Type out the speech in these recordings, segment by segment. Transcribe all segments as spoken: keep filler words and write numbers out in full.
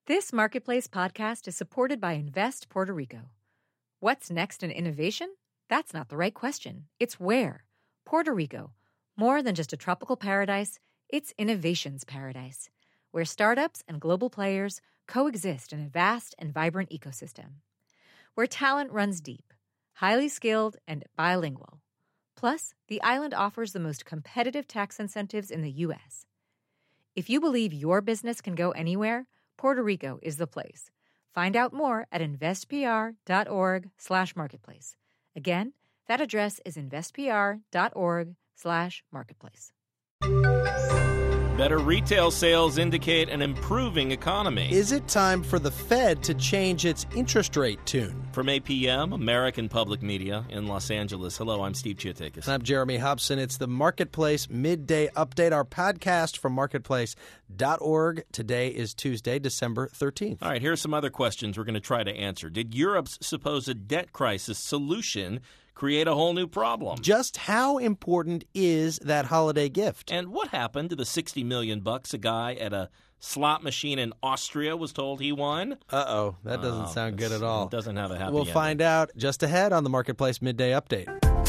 This Marketplace podcast is supported by Invest Puerto Rico. What's next in innovation? That's not the right question. It's where. Puerto Rico. More than just a tropical paradise, it's innovation's paradise, where startups and global players coexist in a vast and vibrant ecosystem. Where talent runs deep, highly skilled, and bilingual. Plus, the island offers the most competitive tax incentives in the U S. If you believe your business can go anywhere, Puerto Rico is the place. Find out more at investpr.org slash marketplace. Again, that address is investpr.org slash marketplace. Better retail sales indicate an improving economy. Is it time for the Fed to change its interest rate tune? From A P M, American Public Media in Los Angeles. Hello, I'm Steve Chiotakis. I'm Jeremy Hobson. It's the Marketplace Midday Update, our podcast from marketplace dot org. Today is Tuesday, December thirteenth. All right, here are some other questions we're going to try to answer. Did Europe's supposed debt crisis solution create a whole new problem? Just how important is that holiday gift? And what happened to the sixty million bucks a guy at a slot machine in Austria was told he won? Uh-oh, that doesn't oh, sound good at all. It doesn't have a happy We'll ending. find out just ahead on the Marketplace Midday Update.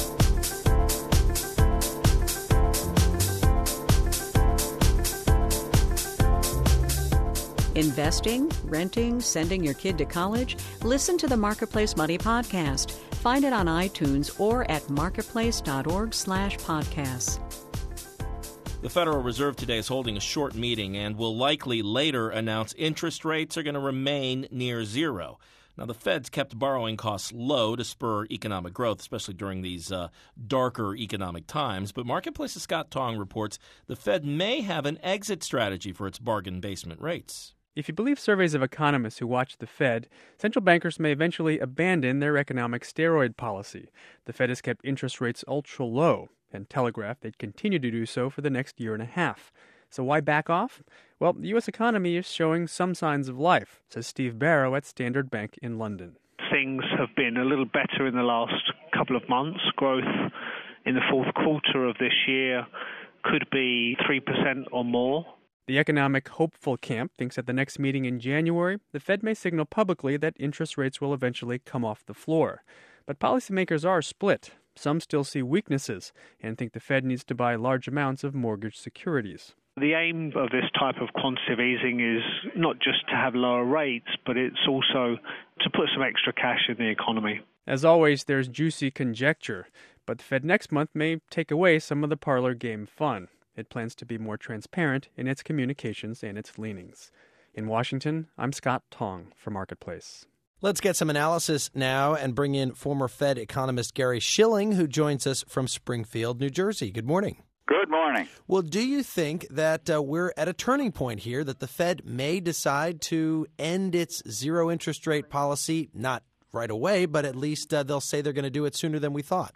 Investing, renting, sending your kid to college? Listen to the Marketplace Money Podcast. Find it on iTunes or at marketplace.org slash podcasts. The Federal Reserve today is holding a short meeting and will likely later announce interest rates are going to remain near zero. Now, the Fed's kept borrowing costs low to spur economic growth, especially during these uh, darker economic times. But Marketplace's Scott Tong reports the Fed may have an exit strategy for its bargain basement rates. If you believe surveys of economists who watch the Fed, central bankers may eventually abandon their economic steroid policy. The Fed has kept interest rates ultra low and telegraphed they'd continue to do so for the next year and a half. So why back off? Well, the U S economy is showing some signs of life, says Steve Barrow at Standard Bank in London. Things have been a little better in the last couple of months. Growth in the fourth quarter of this year could be three percent or more. The economic hopeful camp thinks at the next meeting in January, the Fed may signal publicly that interest rates will eventually come off the floor. But policymakers are split. Some still see weaknesses and think the Fed needs to buy large amounts of mortgage securities. The aim of this type of quantitative easing is not just to have lower rates, but it's also to put some extra cash in the economy. As always, there's juicy conjecture, but the Fed next month may take away some of the parlor game fun. It plans to be more transparent in its communications and its leanings. In Washington, I'm Scott Tong for Marketplace. Let's get some analysis now and bring in former Fed economist Gary Shilling, who joins us from Springfield, New Jersey. Good morning. Good morning. Well, do you think that uh, we're at a turning point here, that the Fed may decide to end its zero interest rate policy, not right away, but at least uh, they'll say they're going to do it sooner than we thought?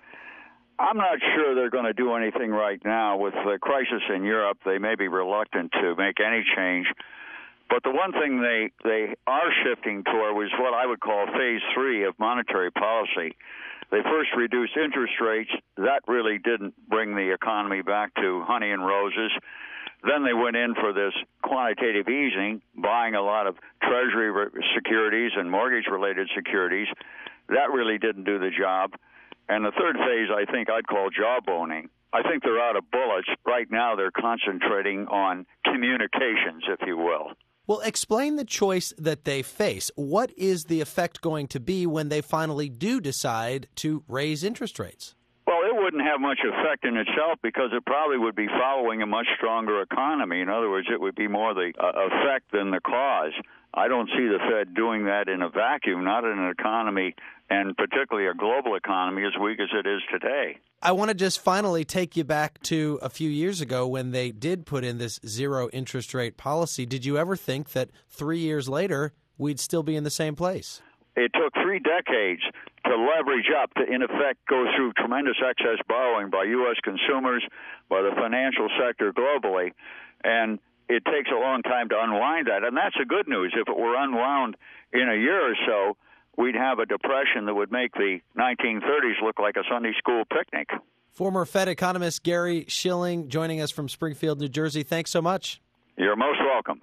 I'm not sure they're going to do anything right now. With the crisis in Europe, they may be reluctant to make any change. But the one thing they, they are shifting toward was what I would call phase three of monetary policy. They first reduced interest rates. That really didn't bring the economy back to honey and roses. Then they went in for this quantitative easing, buying a lot of Treasury securities and mortgage-related securities. That really didn't do the job. And the third phase, I think I'd call jawboning. I think they're out of bullets. Right now they're concentrating on communications, if you will. Well, explain the choice that they face. What is the effect going to be when they finally do decide to raise interest rates? Well, it wouldn't have much effect in itself because it probably would be following a much stronger economy. In other words, it would be more the uh, effect than the cause. I don't see the Fed doing that in a vacuum, not in an economy, and particularly a global economy as weak as it is today. I want to just finally take you back to a few years ago when they did put in this zero interest rate policy. Did you ever think that three years later we'd still be in the same place? It took three decades to leverage up to, in effect, go through tremendous excess borrowing by U S consumers, by the financial sector globally, and it takes a long time to unwind that. And that's the good news. If it were unwound in a year or so, we'd have a depression that would make the nineteen thirties look like a Sunday school picnic. Former Fed economist Gary Shilling joining us from Springfield, New Jersey. Thanks so much. You're most welcome.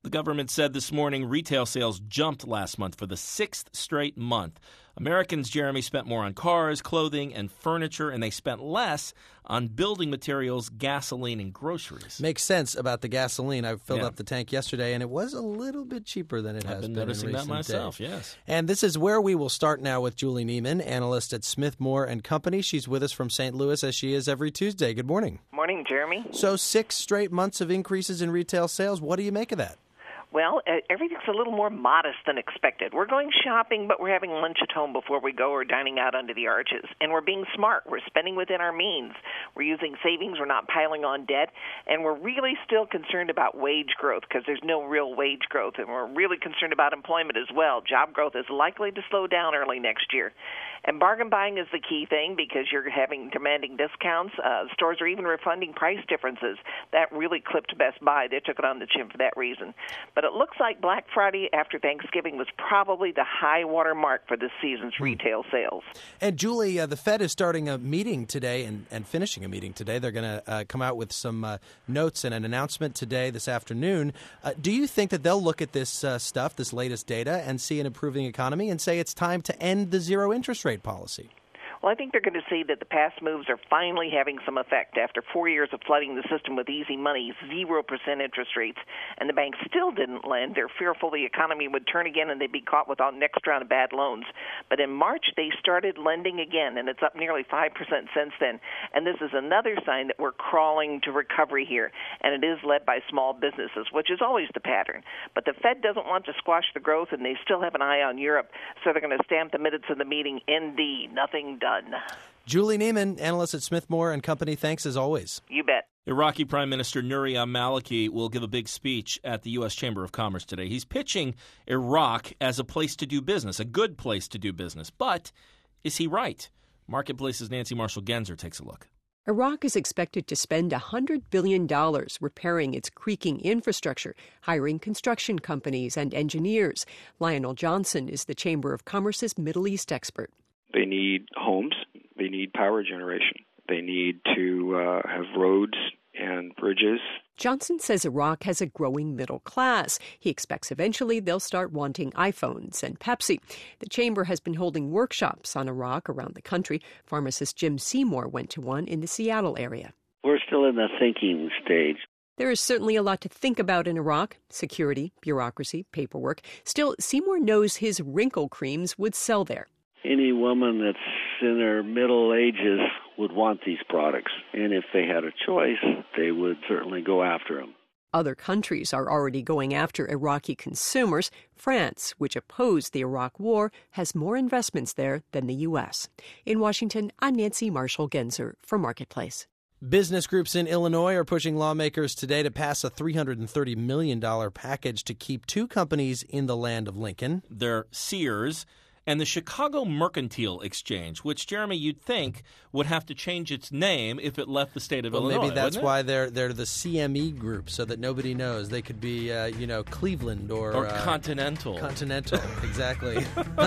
The government said this morning retail sales jumped last month for the sixth straight month. Americans, Jeremy, spent more on cars, clothing, and furniture, and they spent less on building materials, gasoline, and groceries. Makes sense about the gasoline. I filled Yeah. up the tank yesterday, and it was a little bit cheaper than it I've has been been noticing in that recent myself, days. yes. And this is where we will start now with Julie Neiman, analyst at Smith Moore and Company. She's with us from Saint Louis, as she is every Tuesday. Good morning. Morning, Jeremy. So six straight months of increases in retail sales. What do you make of that? Well, uh, everything's a little more modest than expected. We're going shopping, but we're having lunch at home before we go or dining out under the arches. And we're being smart. We're spending within our means. We're using savings. We're not piling on debt. And we're really still concerned about wage growth because there's no real wage growth. And we're really concerned about employment as well. Job growth is likely to slow down early next year. And bargain buying is the key thing because you're having demanding discounts. Uh, stores are even refunding price differences. That really clipped Best Buy. They took it on the chin for that reason. But it looks like Black Friday after Thanksgiving was probably the high water mark for this season's retail sales. And Julie, uh, the Fed is starting a meeting today and, and finishing a meeting today. They're going to uh, come out with some uh, notes and an announcement today, this afternoon. Uh, do you think that they'll look at this uh, stuff, this latest data, and see an improving economy and say it's time to end the zero interest rate policy? Well, I think they're going to see that the past moves are finally having some effect. After four years of flooding the system with easy money, zero percent interest rates, and the banks still didn't lend, they're fearful the economy would turn again and they'd be caught with our next round of bad loans. But in March, they started lending again, and it's up nearly five percent since then. And this is another sign that we're crawling to recovery here, and it is led by small businesses, which is always the pattern. But the Fed doesn't want to squash the growth, and they still have an eye on Europe, so they're going to stamp the minutes of the meeting, N D, nothing done. Julie Neiman, analyst at Smith Moore and Company, thanks as always. You bet. Iraqi Prime Minister Nouri al-Maliki will give a big speech at the U S Chamber of Commerce today. He's pitching Iraq as a place to do business, a good place to do business. But is he right? Marketplace's Nancy Marshall-Genzer takes a look. Iraq is expected to spend one hundred billion dollars repairing its creaking infrastructure, hiring construction companies and engineers. Lionel Johnson is the Chamber of Commerce's Middle East expert. They need homes. They need power generation. They need to uh, have roads and bridges. Johnson says Iraq has a growing middle class. He expects eventually they'll start wanting iPhones and Pepsi. The chamber has been holding workshops on Iraq around the country. Pharmacist Jim Seymour went to one in the Seattle area. We're still in the thinking stage. There is certainly a lot to think about in Iraq: security, bureaucracy, paperwork. Still, Seymour knows his wrinkle creams would sell there. Any woman that's in her middle ages would want these products. And if they had a choice, they would certainly go after them. Other countries are already going after Iraqi consumers. France, which opposed the Iraq war, has more investments there than the U S. In Washington, I'm Nancy Marshall-Genzer for Marketplace. Business groups in Illinois are pushing lawmakers today to pass a three hundred thirty million dollars package to keep two companies in the land of Lincoln. They're Sears and the Chicago Mercantile Exchange, which, Jeremy, you'd think would have to change its name if it left the state of well, Illinois. Maybe that's wouldn't it? why they're they're the C M E group, so that nobody knows. They could be, uh, you know, Cleveland or... Or uh, Continental. Continental, exactly.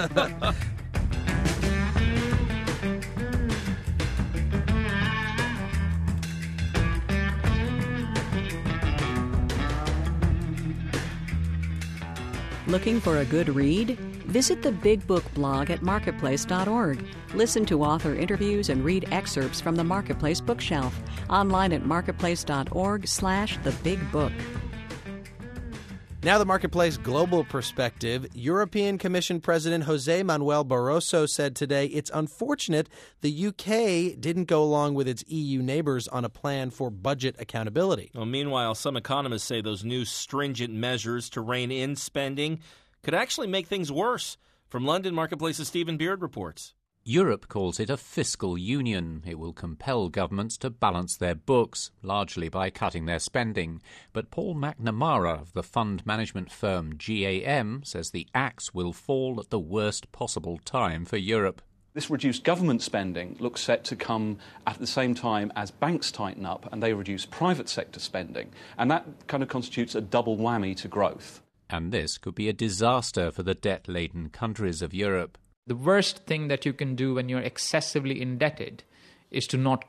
Looking for a good read? Visit the Big Book blog at marketplace dot org. Listen to author interviews and read excerpts from the Marketplace bookshelf. Online at marketplace dot org slash the big book. Now the Marketplace global perspective. European Commission President Jose Manuel Barroso said today it's unfortunate the U K didn't go along with its E U neighbors on a plan for budget accountability. Well, meanwhile, some economists say those new stringent measures to rein in spending could actually make things worse. From London, Marketplace's Stephen Beard reports. Europe calls it a fiscal union. It will compel governments to balance their books, largely by cutting their spending. But Paul McNamara of the fund management firm G A M says the axe will fall at the worst possible time for Europe. This reduced government spending looks set to come at the same time as banks tighten up and they reduce private sector spending. And that kind of constitutes a double whammy to growth. And this could be a disaster for the debt-laden countries of Europe. The worst thing that you can do when you're excessively indebted is to not grow.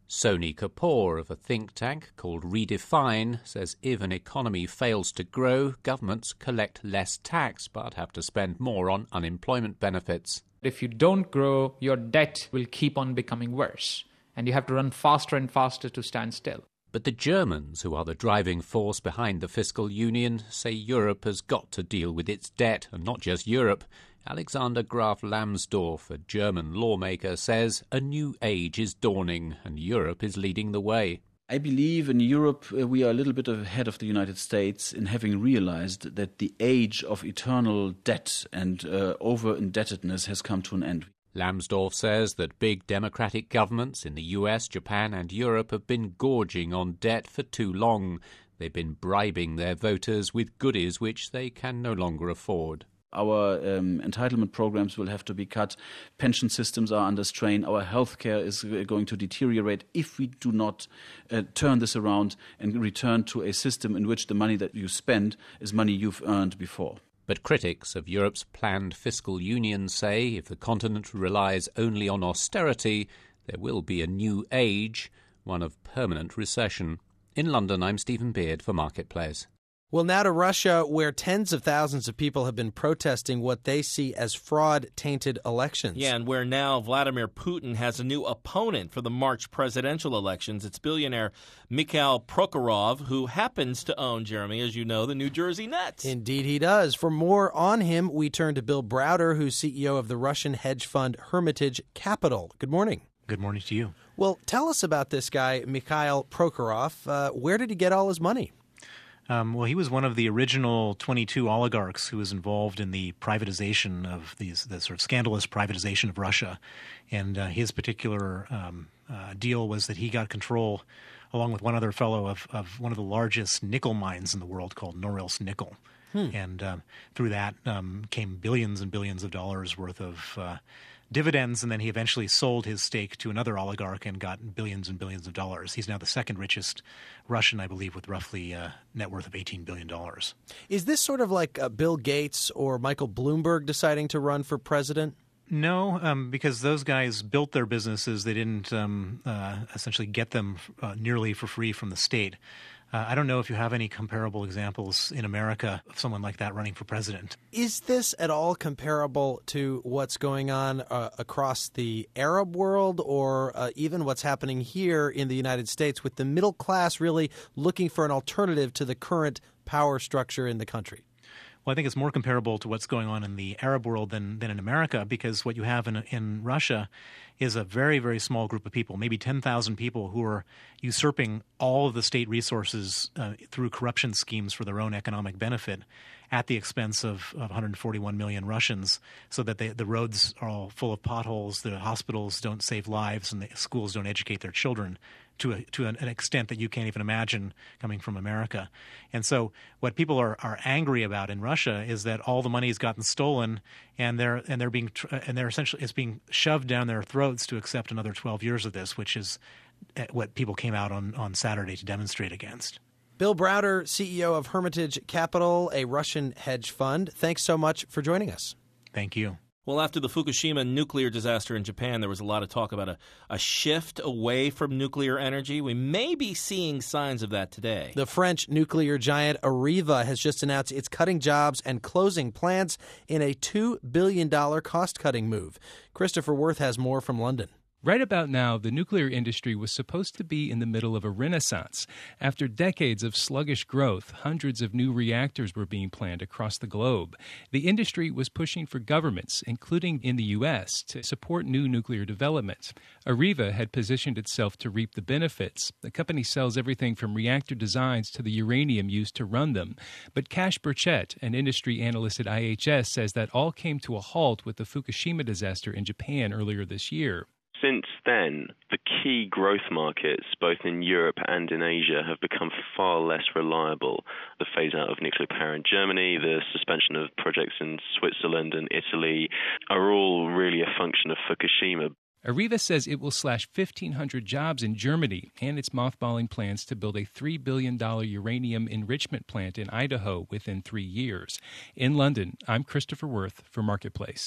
Sony Kapoor of a think tank called Redefine says if an economy fails to grow, governments collect less tax but have to spend more on unemployment benefits. If you don't grow, your debt will keep on becoming worse, and you have to run faster and faster to stand still. But the Germans, who are the driving force behind the fiscal union, say Europe has got to deal with its debt, and not just Europe. Alexander Graf Lambsdorff, a German lawmaker, says a new age is dawning and Europe is leading the way. I believe in Europe uh, we are a little bit ahead of the United States in having realized that the age of eternal debt and uh, over-indebtedness has come to an end. Lambsdorff says that big democratic governments in the U S, Japan and Europe have been gorging on debt for too long. They've been bribing their voters with goodies which they can no longer afford. Our um, entitlement programs will have to be cut. Pension systems are under strain. Our healthcare is going to deteriorate if we do not uh, turn this around and return to a system in which the money that you spend is money you've earned before. But critics of Europe's planned fiscal union say if the continent relies only on austerity, there will be a new age, one of permanent recession. In London, I'm Stephen Beard for Marketplace. Well, now to Russia, where tens of thousands of people have been protesting what they see as fraud-tainted elections. Yeah, and where now Vladimir Putin has a new opponent for the March presidential elections. It's billionaire Mikhail Prokhorov, who happens to own, Jeremy, as you know, the New Jersey Nets. Indeed he does. For more on him, we turn to Bill Browder, who's C E O of the Russian hedge fund Hermitage Capital. Good morning. Good morning to you. Well, tell us about this guy, Mikhail Prokhorov. Uh, where did he get all his money? Um, well, he was one of the original twenty-two oligarchs who was involved in the privatization of these, the sort of scandalous privatization of Russia. And uh, his particular um, uh, deal was that he got control, along with one other fellow, of, of one of the largest nickel mines in the world called Norilsk Nickel. Hmm. And um, through that um, came billions and billions of dollars worth of uh, dividends, and then he eventually sold his stake to another oligarch and got billions and billions of dollars. He's now the second richest Russian, I believe, with roughly a net worth of eighteen billion dollars. Is this sort of like uh, Bill Gates or Michael Bloomberg deciding to run for president? No, um, because those guys built their businesses. They didn't um, uh, essentially get them uh, nearly for free from the state. Uh, I don't know if you have any comparable examples in America of someone like that running for president. Is this at all comparable to what's going on uh, across the Arab world or uh, even what's happening here in the United States with the middle class really looking for an alternative to the current power structure in the country? Well, I think it's more comparable to what's going on in the Arab world than, than in America, because what you have in, in Russia is a very, very small group of people, maybe ten thousand people, who are usurping all of the state resources uh, through corruption schemes for their own economic benefit at the expense of, of one hundred forty-one million Russians, so that they, the roads are all full of potholes, the hospitals don't save lives, and the schools don't educate their children to a, to an, an extent that you can't even imagine coming from America. And so what people are, are angry about in Russia is that all the money has gotten stolen, and they're and they're being and they're essentially it's being shoved down their throats to accept another twelve years of this, which is what people came out on, on Saturday to demonstrate against. Bill Browder, C E O of Hermitage Capital, a Russian hedge fund. Thanks so much for joining us. Thank you. Well, after the Fukushima nuclear disaster in Japan, there was a lot of talk about a, a shift away from nuclear energy. We may be seeing signs of that today. The French nuclear giant Areva has just announced it's cutting jobs and closing plants in a two billion dollars cost-cutting move. Christopher Worth has more from London. Right about now, the nuclear industry was supposed to be in the middle of a renaissance. After decades of sluggish growth, hundreds of new reactors were being planned across the globe. The industry was pushing for governments, including in the U S, to support new nuclear development. Areva had positioned itself to reap the benefits. The company sells everything from reactor designs to the uranium used to run them. But Kash Burchett, an industry analyst at I H S, says that all came to a halt with the Fukushima disaster in Japan earlier this year. Since then, the key growth markets, both in Europe and in Asia, have become far less reliable. The phase-out of nuclear power in Germany, the suspension of projects in Switzerland and Italy are all really a function of Fukushima. Areva says it will slash fifteen hundred jobs in Germany, and it's mothballing plans to build a three billion dollars uranium enrichment plant in Idaho within three years. In London, I'm Christopher Worth for Marketplace.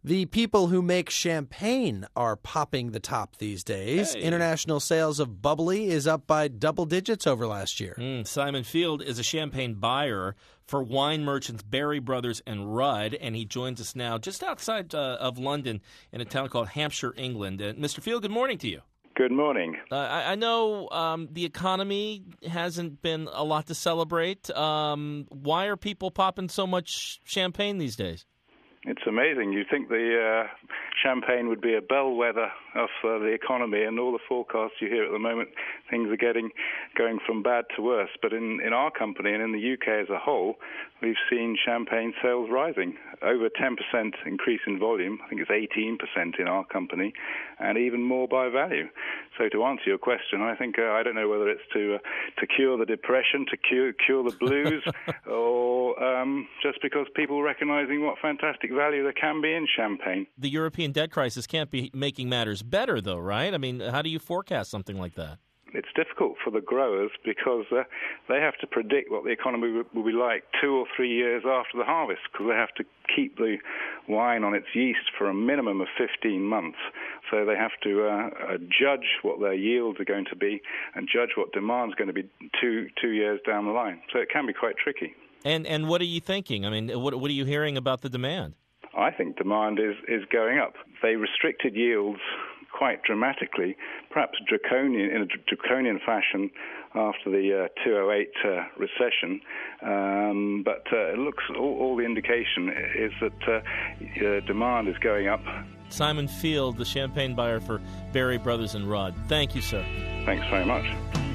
The people who make champagne are popping the top these days. Hey. International sales of bubbly is up by double digits over last year. Mm, Simon Field is a champagne buyer for wine merchants Berry Brothers and Rudd, and he joins us now just outside uh, of London in a town called Hampshire, England. Uh, Mister Field, good morning to you. Good morning. Uh, I, I know um, the economy hasn't been a lot to celebrate. Um, why are people popping so much champagne these days? It's amazing. You'd think the uh, champagne would be a bellwether of uh, the economy, and all the forecasts you hear at the moment, things are getting going from bad to worse. But in, in our company and in the U K as a whole, we've seen champagne sales rising. Over ten percent increase in volume. I think it's eighteen percent in our company, and even more by value. So to answer your question, I think uh, I don't know whether it's to uh, to cure the depression, to cure, cure the blues, or um, just because people are recognizing what fantastic value there can be in champagne. The European debt crisis can't be making matters better, though, right? I mean, how do you forecast something like that? It's difficult for the growers because uh, they have to predict what the economy will be like two or three years after the harvest, because they have to keep the wine on its yeast for a minimum of fifteen months. So they have to uh, uh, judge what their yields are going to be and judge what demand's going to be two two years down the line. So it can be quite tricky. And and what are you thinking? I mean, what what are you hearing about the demand? I think demand is, is going up. They restricted yields quite dramatically, perhaps draconian in a draconian fashion after the uh, two oh eight uh, recession. Um, but uh, it looks all, all the indication is that uh, uh, demand is going up. Simon Field, the champagne buyer for Berry Brothers and Rudd. Thank you, sir. Thanks very much.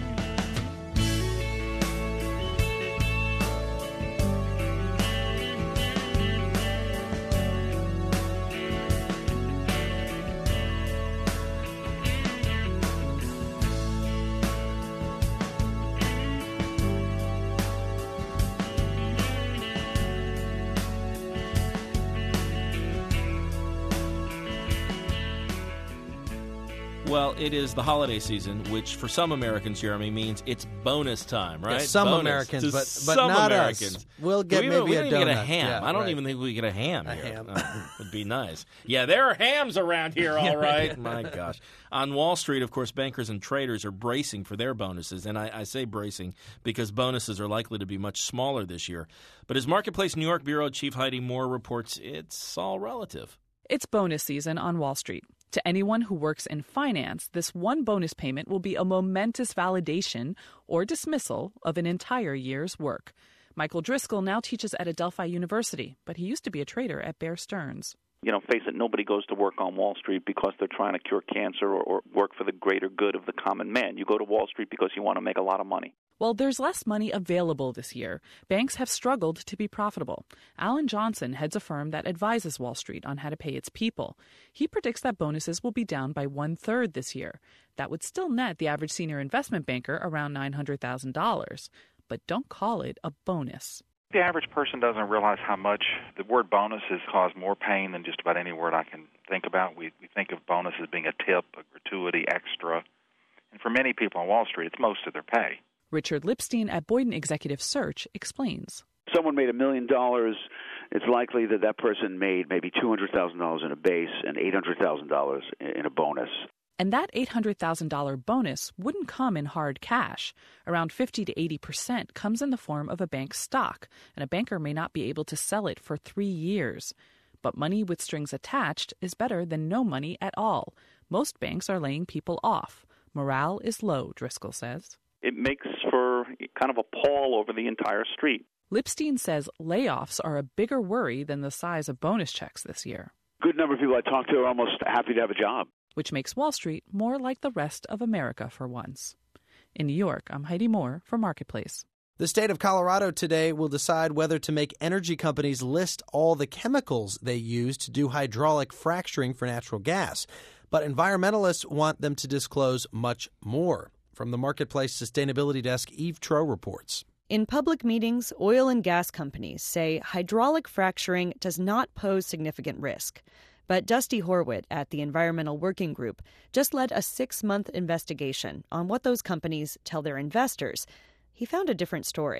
Well, it is the holiday season, which for some Americans, Jeremy, means it's bonus time, right? Yeah, some bonus Americans, to but, but some not Americans. us. We'll get we, maybe we a don't donut. even get a ham. Yeah, I don't right. even think we get a ham a here. ham. Uh, would be nice. Yeah, there are hams around here, all right. My gosh. On Wall Street, of course, bankers and traders are bracing for their bonuses. And I, I say bracing because bonuses are likely to be much smaller this year. But as Marketplace New York Bureau Chief Heidi Moore reports, it's all relative. It's bonus season on Wall Street. To anyone who works in finance, this one bonus payment will be a momentous validation or dismissal of an entire year's work. Michael Driscoll now teaches at Adelphi University, but he used to be a trader at Bear Stearns. You know, face it, nobody goes to work on Wall Street because they're trying to cure cancer or, or work for the greater good of the common man. You go to Wall Street because you want to make a lot of money. While there's less money available this year, banks have struggled to be profitable. Alan Johnson heads a firm that advises Wall Street on how to pay its people. He predicts that bonuses will be down by one-third this year. That would still net the average senior investment banker around nine hundred thousand dollars. But don't call it a bonus. The average person doesn't realize how much the word bonus has caused more pain than just about any word I can think about. We, we think of bonus as being a tip, a gratuity, extra. And for many people on Wall Street, it's most of their pay. Richard Lipstein at Boyden Executive Search explains. Someone made a million dollars. It's likely that that person made maybe two hundred thousand dollars in a base and eight hundred thousand dollars in a bonus. And that eight hundred thousand dollars bonus wouldn't come in hard cash. Around fifty to eighty percent comes in the form of a bank stock, and a banker may not be able to sell it for three years. But money with strings attached is better than no money at all. Most banks are laying people off. Morale is low, Driscoll says. It makes for kind of a pall over the entire street. Lipstein says layoffs are a bigger worry than the size of bonus checks this year. Good number of people I talk to are almost happy to have a job. Which makes Wall Street more like the rest of America for once. In New York, I'm Heidi Moore for Marketplace. The state of Colorado today will decide whether to make energy companies list all the chemicals they use to do hydraulic fracturing for natural gas. But environmentalists want them to disclose much more. From the Marketplace Sustainability Desk, Eve Tro reports. In public meetings, oil and gas companies say hydraulic fracturing does not pose significant risk. But Dusty Horwit at the Environmental Working Group just led a six-month investigation on what those companies tell their investors. He found a different story.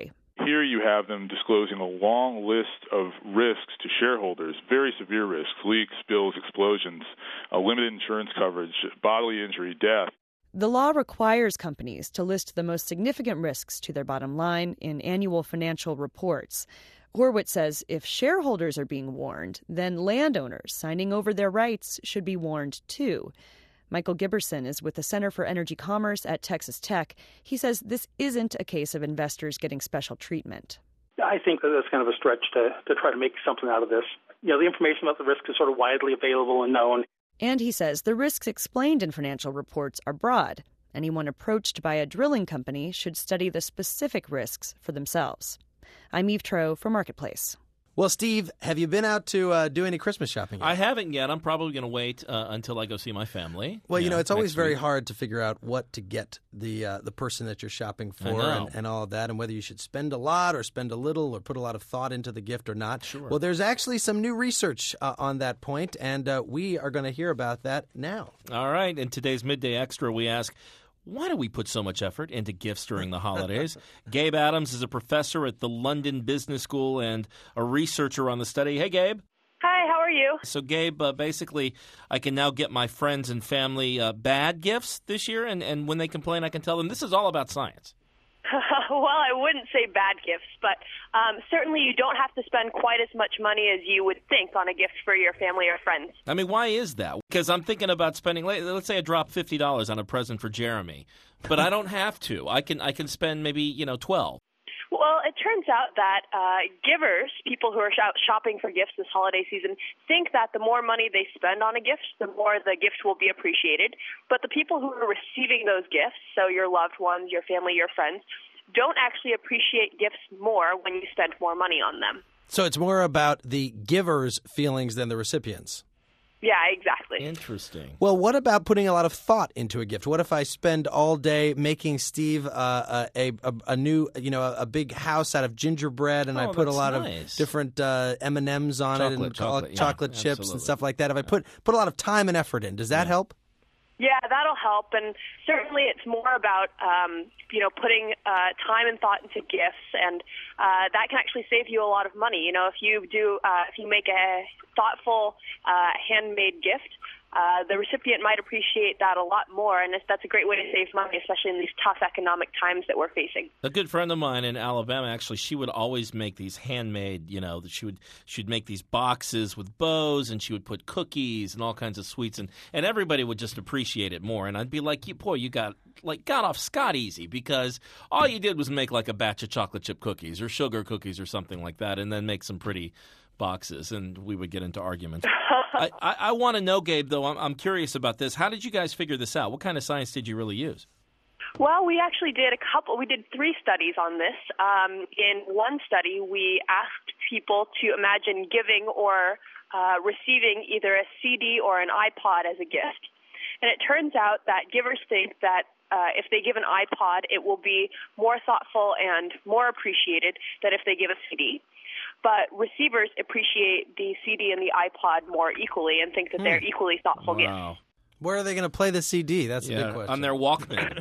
here you have them disclosing a long list of risks to shareholders, very severe risks, leaks, spills, explosions, uh, limited insurance coverage, bodily injury, death. The law requires companies to list the most significant risks to their bottom line in annual financial reports. Horwitz says if shareholders are being warned, then landowners signing over their rights should be warned too. Michael Giberson is with the Center for Energy Commerce at Texas Tech. He says this isn't a case of investors getting special treatment. I think that that's kind of a stretch to, to try to make something out of this. You know, the information about the risk is sort of widely available and known. And he says the risks explained in financial reports are broad. Anyone approached by a drilling company should study the specific risks for themselves. I'm Eve Troe for Marketplace. Well, Steve, have you been out to uh, do any Christmas shopping yet? I haven't yet. I'm probably going to wait uh, until I go see my family. Well, you know, it's always very week. hard to figure out what to get the uh, the person that you're shopping for and, and all of that, and whether you should spend a lot or spend a little or put a lot of thought into the gift or not. Sure. Well, there's actually some new research uh, on that point, and uh, we are going to hear about that now. All right. In today's Midday Extra, we ask, why do we put so much effort into gifts during the holidays? Gabe Adams is a professor at the London Business School and a researcher on the study. Hey, Gabe. Hi, how are you? So, Gabe, uh, basically, I can now get my friends and family uh, bad gifts this year, and, and when they complain, I can tell them this is all about science. Well, I wouldn't say bad gifts, but um, certainly you don't have to spend quite as much money as you would think on a gift for your family or friends. I mean, why is that? Because I'm thinking about spending, let's say I drop fifty dollars on a present for Jeremy, but I don't have to. I can I can spend maybe, you know, twelve dollars. Well, it turns out that uh, givers, people who are sh- shopping for gifts this holiday season, think that the more money they spend on a gift, the more the gift will be appreciated. But the people who are receiving those gifts, so your loved ones, your family, your friends, don't actually appreciate gifts more when you spend more money on them. So it's more about the giver's feelings than the recipient's. Yeah, exactly. Interesting. Well, what about putting a lot of thought into a gift? What if I spend all day making Steve uh, a, a a new, you know, a, a big house out of gingerbread, and oh, I put a lot nice. of different uh, M and M's on chocolate, it and chocolate, chocolate yeah, chips absolutely. and stuff like that? If I put put a lot of time and effort in, does that yeah. help? Yeah, that'll help, and certainly it's more about, um, you know, putting uh, time and thought into gifts, and uh, that can actually save you a lot of money. You know, if you do, uh, if you make a thoughtful uh, handmade gift, uh, the recipient might appreciate that a lot more, and that's a great way to save money, especially in these tough economic times that we're facing. A good friend of mine in Alabama, actually, she would always make these handmade, you know, she would she'd make these boxes with bows, and she would put cookies and all kinds of sweets, and, and everybody would just appreciate it more. And I'd be like, boy, you got like got off scot easy, because all you did was make like a batch of chocolate chip cookies or sugar cookies or something like that, and then make some pretty boxes, and we would get into arguments. I, I, I want to know, Gabe, though, I'm, I'm curious about this. How did you guys figure this out? What kind of science did you really use? Well, we actually did a couple. We did three studies on this. Um, in one study, we asked people to imagine giving or uh, receiving either a C D or an iPod as a gift. And it turns out that givers think that uh, if they give an iPod, it will be more thoughtful and more appreciated than if they give a C D. But receivers appreciate the C D and the iPod more equally and think that they're equally thoughtful Wow. gifts. Where are they going to play the C D? That's yeah, a big question. on their Walkman.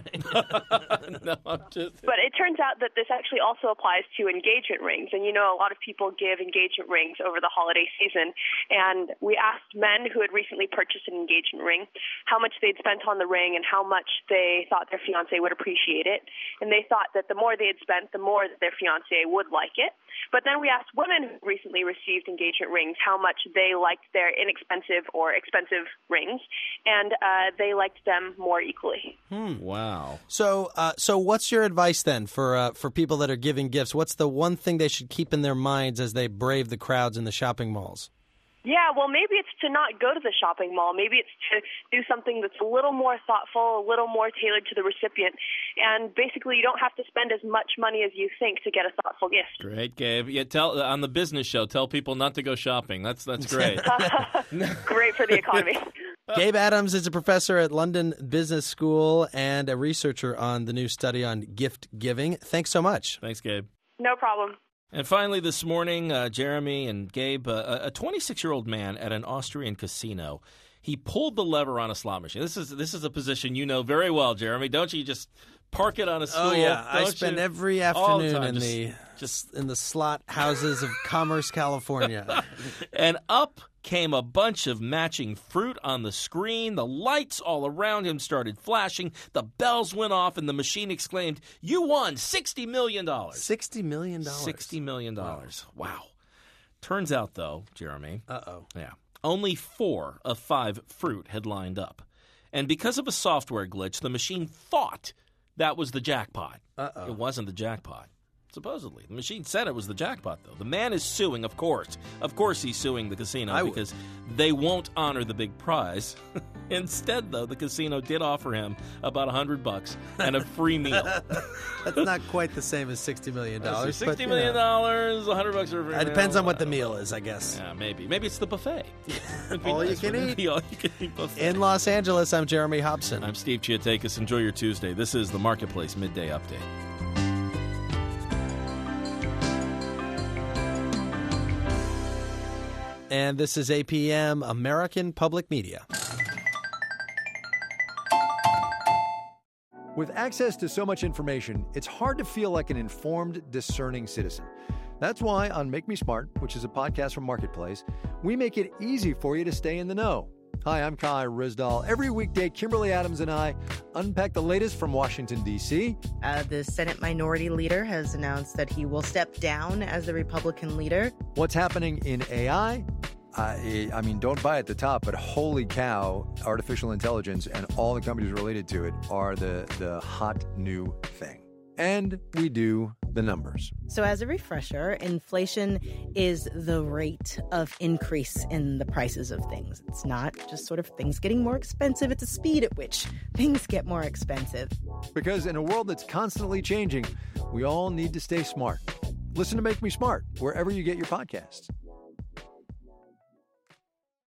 no, I'm just... But it turns out that this actually also applies to engagement rings. And, you know, a lot of people give engagement rings over the holiday season. And we asked men who had recently purchased an engagement ring how much they'd spent on the ring and how much they thought their fiancé would appreciate it. And they thought that the more they had spent, the more that their fiancé would like it. But then we asked women who recently received engagement rings how much they liked their inexpensive or expensive rings. And uh, they liked them more equally. Hmm. Wow. So, uh, so what's your advice then for uh, for people that are giving gifts? What's the one thing they should keep in their minds as they brave the crowds in the shopping malls? Yeah, well, maybe it's to not go to the shopping mall. Maybe it's to do something that's a little more thoughtful, a little more tailored to the recipient. And basically, you don't have to spend as much money as you think to get a thoughtful gift. Great, Gabe. Yeah, tell on the business show, tell people not to go shopping. That's that's great. Great for the economy. Gabe Adams is a professor at London Business School and a researcher on the new study on gift giving. Thanks so much. Thanks, Gabe. No problem. And finally this morning, uh, Jeremy and Gabe, uh, a twenty-six-year-old man at an Austrian casino, he pulled the lever on a slot machine. This is this is a position you know very well, Jeremy, don't you? You just park it on a stool. Oh, yeah. I don't spend you? every All the afternoon time, in just the Just in the slot houses of Commerce, California. And up came a bunch of matching fruit on the screen. The lights all around him started flashing. The bells went off, and the machine exclaimed, "You won sixty million dollars." sixty million dollars. sixty million dollars. Wow. wow. Turns out, though, Jeremy. Uh-oh. Yeah. Only four of five fruit had lined up. And because of a software glitch, the machine thought that was the jackpot. Uh-oh. It wasn't the jackpot. Supposedly. The machine said it was the jackpot, though. The man is suing, of course. Of course he's suing the casino I because they won't honor the big prize. Instead, though, the casino did offer him about a hundred bucks and a free meal. That's not quite the same as sixty million dollars. Sixty but, million dollars, a hundred bucks for a free It meal. depends on what the meal is, I guess. Yeah, maybe. Maybe it's the buffet. all nice you can eat. The all you can eat buffet. In Los Angeles, I'm Jeremy Hobson. I'm Steve Chiatakis. Enjoy your Tuesday. This is the Marketplace Midday Update. And this is A P M, American Public Media. With access to so much information, it's hard to feel like an informed, discerning citizen. That's why on Make Me Smart, which is a podcast from Marketplace, we make it easy for you to stay in the know. Hi, I'm Kai Rizdal. Every weekday, Kimberly Adams and I unpack the latest from Washington, D C Uh, the Senate Minority Leader has announced that he will step down as the Republican leader. What's happening in A I? I, I mean, don't buy at the top, but holy cow, artificial intelligence and all the companies related to it are the, the hot new thing. And we do the numbers. So as a refresher, inflation is the rate of increase in the prices of things. It's not just sort of things getting more expensive. It's the speed at which things get more expensive. Because in a world that's constantly changing, we all need to stay smart. Listen to Make Me Smart wherever you get your podcasts.